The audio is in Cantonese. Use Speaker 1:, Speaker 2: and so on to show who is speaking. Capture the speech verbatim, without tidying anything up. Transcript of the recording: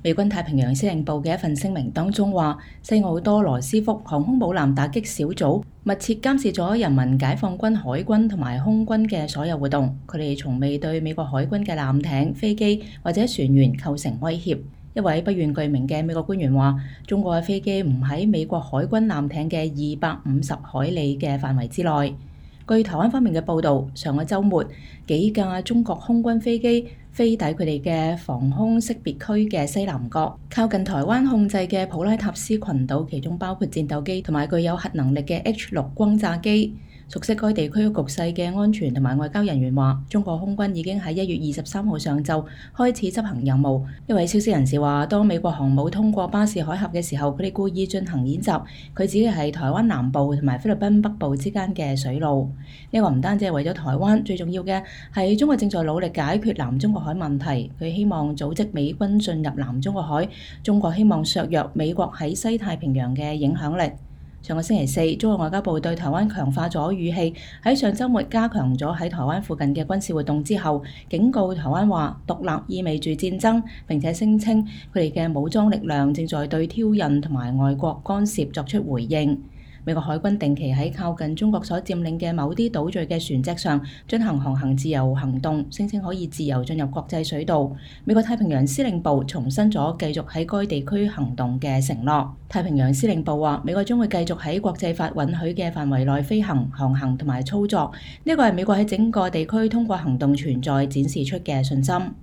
Speaker 1: 美軍太平洋司令部嘅一份聲明當中話，西奧多羅斯福航空母艦打擊小組密切監視咗人民解放軍海軍同埋空軍嘅所有活動，佢哋從未對美國海軍嘅艦艇、飛機或者船員構成威脅。一位不願具名嘅美國官員話，中國嘅飛機唔喺美國海軍艦艇嘅二百五十海里嘅範圍之內。據台灣方面嘅報導，上個週末幾架中國空軍飛機飛抵佢哋嘅防空識別區嘅西南角，靠近台灣控制嘅普拉塔斯群島，其中包括戰鬥機同埋具有核能力嘅 H 六轟炸機。熟悉該地區局勢嘅安全同埋外交人員話，中國空軍已經喺一月二十三號上晝開始執行任務。一位消息人士話，當美國航母通過巴士海峽嘅時候，佢哋故意進行演習，佢指嘅係台灣南部同埋菲律賓北部之間嘅水路。呢個唔單止係為咗台灣，最重要嘅係中國正在努力解決南中國海問題。佢希望組織美軍進入南中國海，中國希望削弱美國喺西太平洋嘅影響力。上個星期四，中國外交部對台灣強化咗語氣，喺上週末加強咗喺台灣附近嘅軍事活動之後，警告台灣話獨立意味住戰爭，並且聲稱佢哋嘅武裝力量正在對挑釁同埋外國干涉作出回應。美國海軍定期喺靠近中國所佔領嘅某啲島嶼嘅船隻上進行航行自由行動，聲稱可以自由進入國際水道。美國太平洋司令部重申咗繼續喺該地區行動嘅承諾。太平洋司令部話，美國將會繼續喺國際法允許嘅範圍內飛行、航行同埋操作。呢個係美國喺整個地區通過行動存在展示出嘅信心。